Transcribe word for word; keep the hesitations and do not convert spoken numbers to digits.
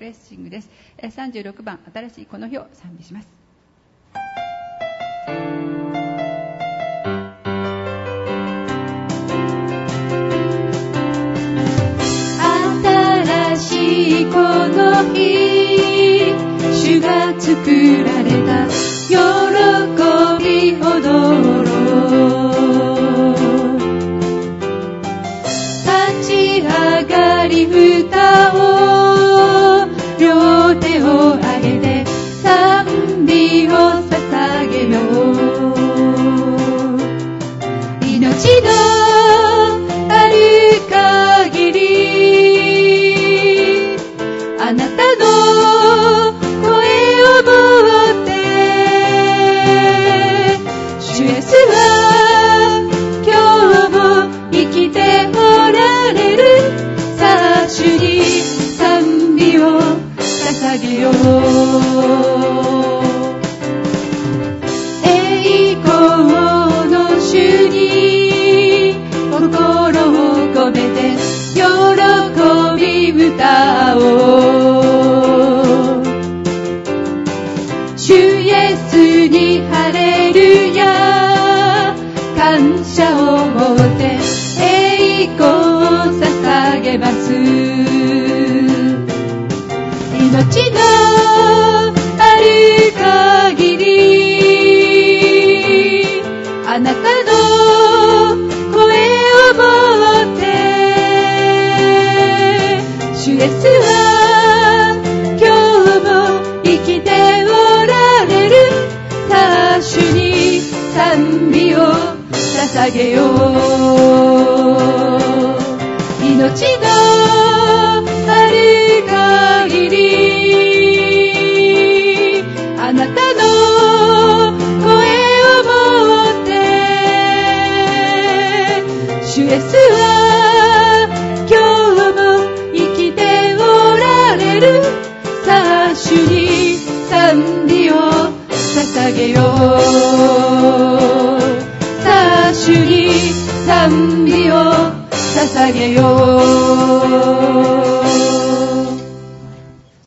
レッシングです。さんじゅうろくばん、新しいこの日を賛美します。 新しいこの日、主が作られた喜びほどろ立ち上がり歌を両手を上げて賛美を捧げよう。命のある限りあなたの声を持って主イエスは今日も生きておられる。さあ主に賛美を捧げよう。栄光の主に心を込めて喜び歌おう。主イエスにハレルヤ感謝を持って栄光を捧げます。命のある限りあなたの声を持って主イエスは今日も生きておられる。さあ主に賛美を捧げよう。命のある限りあなたの声を持って主イエスは今日も生きておられる。さあ主に賛美を捧げよう。さあ主に賛美を捧げよう。